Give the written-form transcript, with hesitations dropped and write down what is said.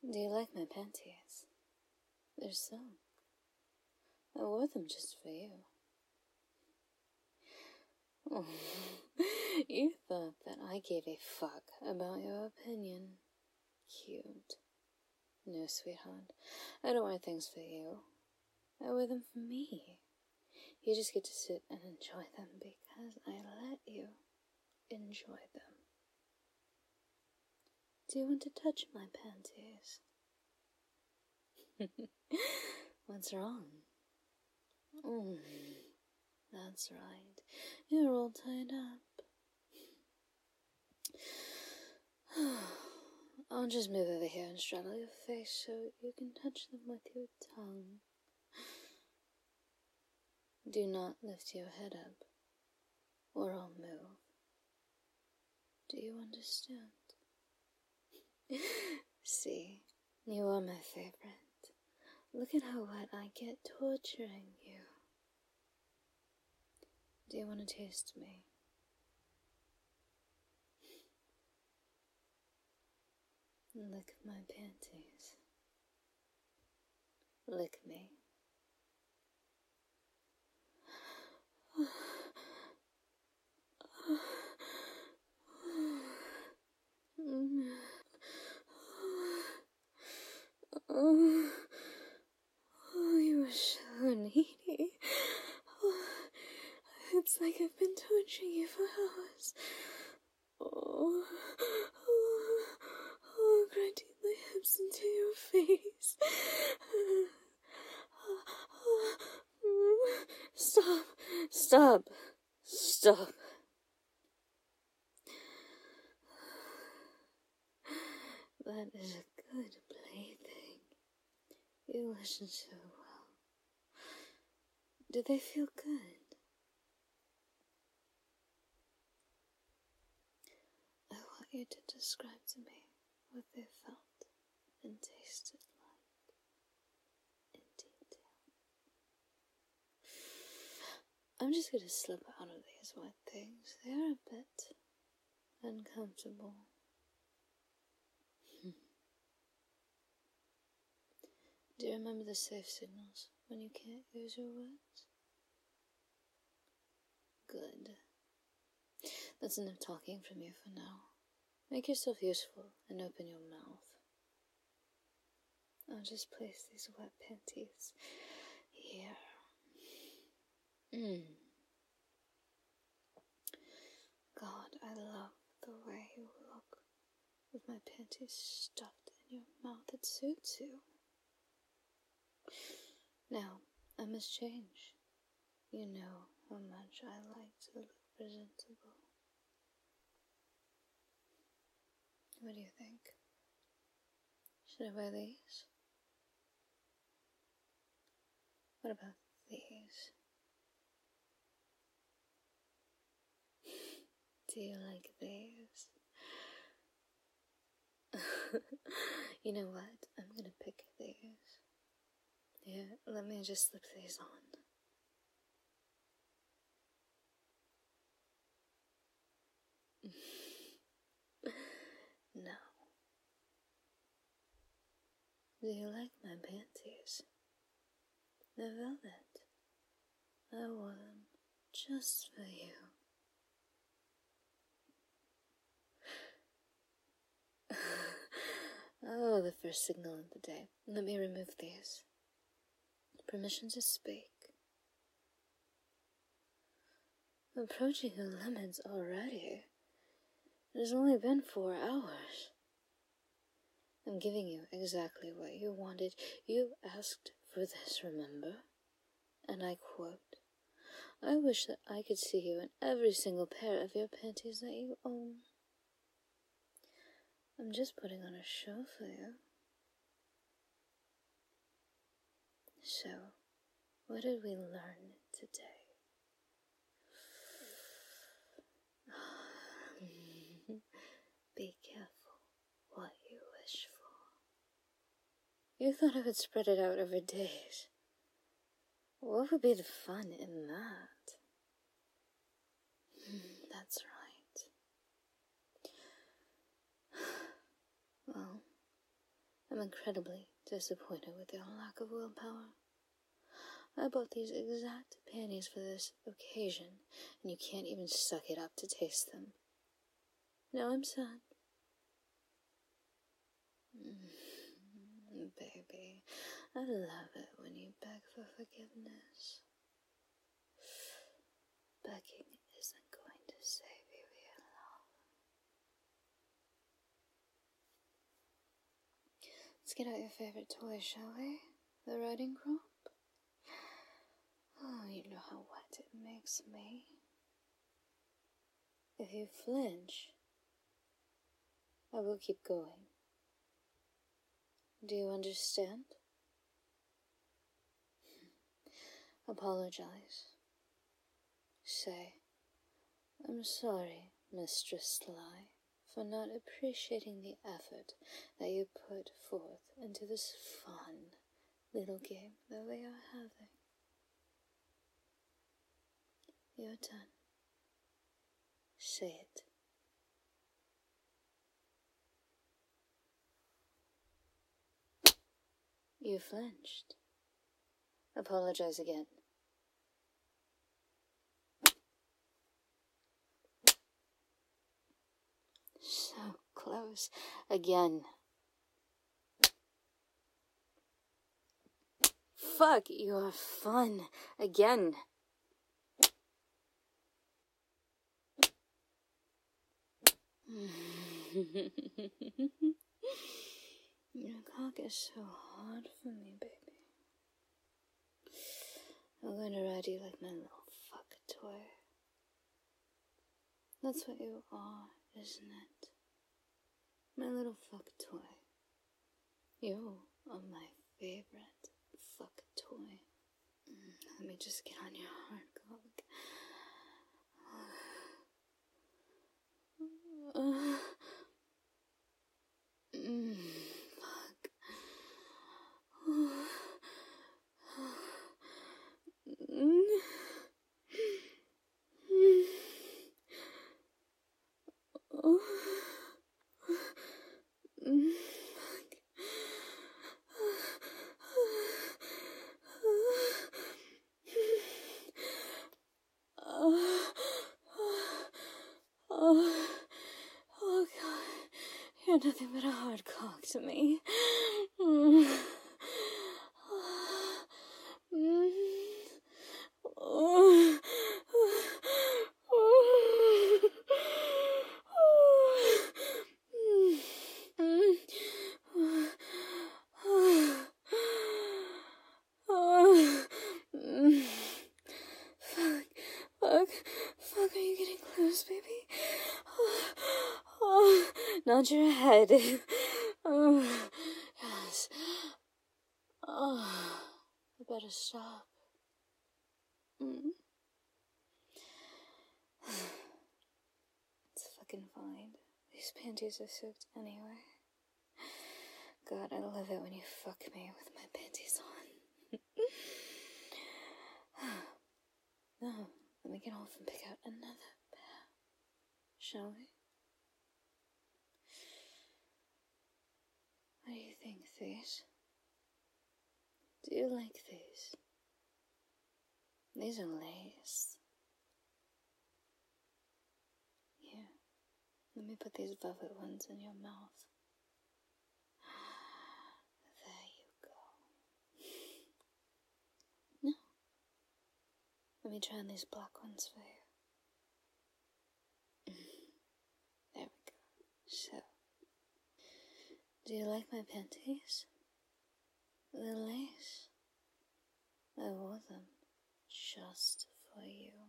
Do you like my panties? They're silk. I wore them just for you. Oh, you thought that I gave a fuck about your opinion. Cute. No, sweetheart. I don't wear things for you. I wear them for me. You just get to sit and enjoy them because I let you enjoy them. Do you want to touch my panties? What's wrong? Oh, that's right. You're all tied up. I'll just move over here and straddle your face so you can touch them with your tongue. Do not lift your head up, or I'll move. Do you understand? See, you are my favorite. Look at how wet I get torturing you. Do you want to taste me? Lick my panties. Lick me. Oh, you are so needy. It's like I've been torturing you for hours. Grinding my hips into your face. Stop. That is a good plaything. You listen so well. Do they feel good? I want you to describe to me what they felt and tasted like in detail. I'm just gonna slip out of these wet things. They are a bit uncomfortable. Do you remember the safe signals when you can't use your words? Good. That's enough talking from you for now. Make yourself useful and open your mouth. I'll just place these wet panties here. God, I love the way you look with my panties stuffed in your mouth. It suits you. Now, I must change. You know how much I like to look presentable. What do you think? Should I wear these? What about these? Do you like these? You know what? I'm gonna pick these. Here, let me just slip these on. Now, do you like my panties? The velvet. I wore them just for you. Oh, the first signal of the day. Let me remove these. Permission to speak. Approaching the limits already. It has only been 4 hours. I'm giving you exactly what you wanted. You asked for this, remember? And I quote, I wish that I could see you in every single pair of your panties that you own. I'm just putting on a show for you. So, what did we learn today? Be careful what you wish for. You thought I would spread it out over days. What would be the fun in that? That's right. Well, I'm incredibly disappointed with your lack of willpower. I bought these exact panties for this occasion, and you can't even suck it up to taste them. Now I'm sad. Baby, I love it when you beg for forgiveness. Begging isn't going to save you here, love. Let's get out your favorite toy, shall we? The riding crop? Oh, you know how wet it makes me. If you flinch, I will keep going. Do you understand? Apologize. Say, I'm sorry, Mistress Sly, for not appreciating the effort that you put forth into this fun little game that we are having. Your turn. Say it. You flinched. Apologize again. So close. Again. Fuck, you're fun. Again. Your cock is so hard for me, baby. I'm going to ride you like my little fuck toy. That's what you are, isn't it? My little fuck toy. You are my favorite fuck toy. Let me just get on your hard cock. Fuck. Oh God, you're nothing but a hard cock to me. Fuck, are you getting close, baby? Nod your head. Yes. I better stop. It's fucking fine. These panties are soaked anyway. God, I love it when you fuck me with my panties on. Now, let me get off and pick out another pair. Shall we? What do you think, these? Do you like these? These are lace. Here, let me put these velvet ones in your mouth. There you go. No. Let me try on these black ones for you. There we go. So, do you like my panties? The lace? I wore them just for you.